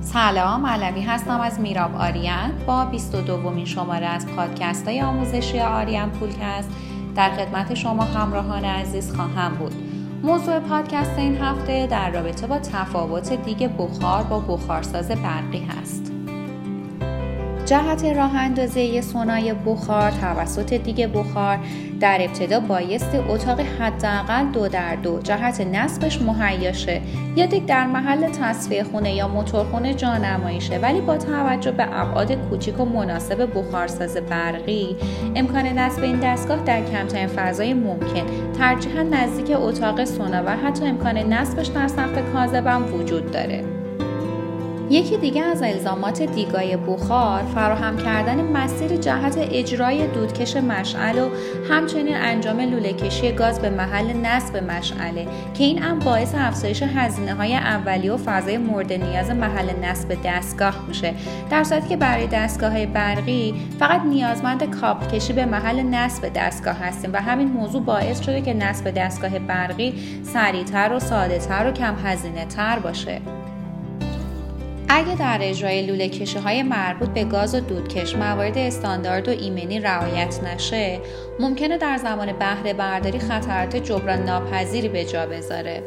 سلام، علوی هستم از میراب آریان. با 22مین شماره از پادکست های آموزشی آریان پولکست در خدمت شما همراهان عزیز خواهم بود. موضوع پادکست این هفته در رابطه با تفاوت دیگ بخار با بخارساز برقی هست. جهت راه اندازی سونای بخار توسط دیگ بخار در ابتدا بایستی اتاق حداقل 2x2 جهت نصبش مهیا شه یا دیگ در محل تصفیه خونه یا موتورخونه جانمایی شه، ولی با توجه به ابعاد کوچیک و مناسب بخارساز برقی امکان نصب این دستگاه در کمترین فضای ممکن، ترجیحاً نزدیک اتاق سونا و حتی امکان نصبش در سقف کاذب وجود داره. یکی دیگه از الزامات دیگای بخار فراهم کردن مسیر جهت اجرای دودکش مشعل و همچنین انجام لوله کشی گاز به محل نصب مشعله که این هم باعث افزایش هزینه‌های اولیه و فضای مورد نیاز محل نصب دستگاه میشه، در صورتی که برای دستگاه‌های برقی فقط نیازمند کابل کشی به محل نصب دستگاه هستیم و همین موضوع باعث شده که نصب دستگاه برقی سریع‌تر و ساده‌تر و کم هزینه‌تر باشه. اگه در اجرای لوله کشی‌های مربوط به گاز و دودکش موارد استاندارد و ایمنی رعایت نشه، ممکنه در زمان بهره برداری خطرات جبران ناپذیری به جا بذاره.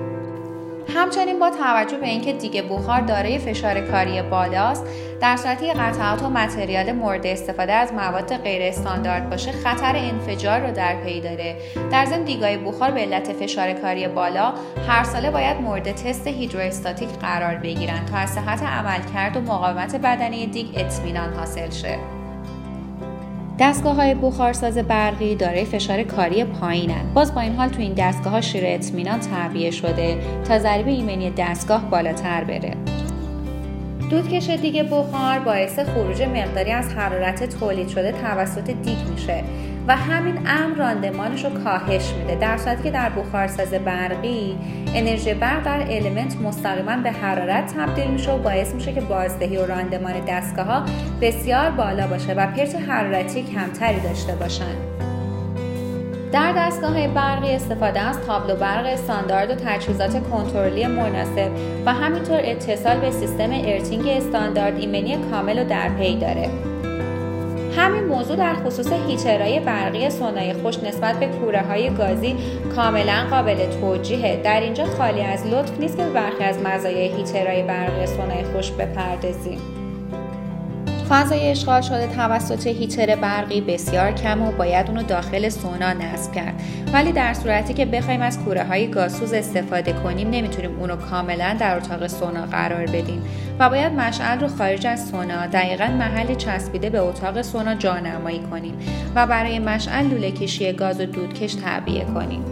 همچنین با توجه به اینکه دیگ بخار دارای فشار کاری بالاست، در صورتی که قطعات و متریال مورد استفاده از مواد غیر استاندارد باشه خطر انفجار رو در پی داره. در ضمن دیگای بخار به علت فشار کاری بالا هر ساله باید مورد تست هیدروستاتیک قرار بگیرن تا از صحت عملکرد و مقاومت بدنی دیگ اطمینان حاصل شه. دستگاه‌های بخارساز برقی دارای فشار کاری پایینن. باز با این حال تو این دستگاه‌ها شیر اطمینان تعبیه شده تا ضریب ایمنی دستگاه بالاتر بره. دودکش دیگ بخار باعث خروج مقداری از حرارت تولید شده توسط دیگ میشه و همین امر راندمانش رو کاهش میده، در صورتی که در بخارساز برقی انرژی برق در المنت مستقیما به حرارت تبدیل میشه و باعث میشه که بازدهی و راندمان دستگاه‌ها بسیار بالا باشه و پرت حرارتی کمتری داشته باشن. در دستگاه‌های برقی استفاده از تابلو برق استاندارد و تجهیزات کنترلی مناسب و همینطور اتصال به سیستم ارتینگ استاندارد ایمنی کامل رو در پی داره. همین موضوع در خصوص هیترهای برقی سونای خوش نسبت به کوره‌های گازی کاملا قابل توجیهه. در اینجا خالی از لطف نیست که به برخی از مزایای هیترهای برقی سونای خوش بپردازیم. فضای اشغال شده توسط هیتر برقی بسیار کم و باید اونو داخل سونا نصب کرد، ولی در صورتی که بخوایم از کوره‌های گازسوز استفاده کنیم نمیتونیم اونو کاملا در اتاق سونا قرار بدیم و باید مشعل رو خارج از سونا دقیقاً محل چسبیده به اتاق سونا جانمایی کنیم و برای مشعل لوله کشی گاز و دودکش تعبیه کنیم.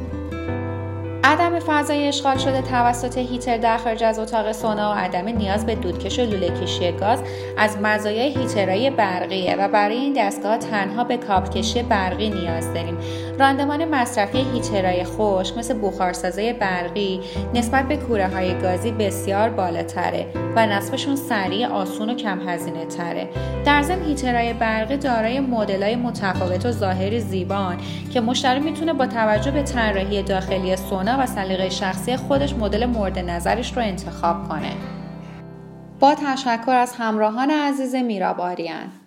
عدم فضای اشغال شده توسط هیتر در خارج از اتاق سونا و عدم نیاز به دودکش و لوله کشی گاز از مزایای هیترهای برقیه و برای این دستگاه تنها به کابل کشی برقی نیاز داریم. راندمان مصرفی هیترهای خشک مثل بخارسازهای برقی نسبت به کوره‌های گازی بسیار بالاتره و نصبشون سریع، آسون و کم هزینه تره. در ضمن هیترهای برقی دارای مدل‌های متفاوت و ظاهری زیبان که مشتری میتونه با توجه به طراحی داخلی سونا و سلیقه شخصی خودش مدل مورد نظرش رو انتخاب کنه. با تشکر از همراهان عزیز میراب آریان.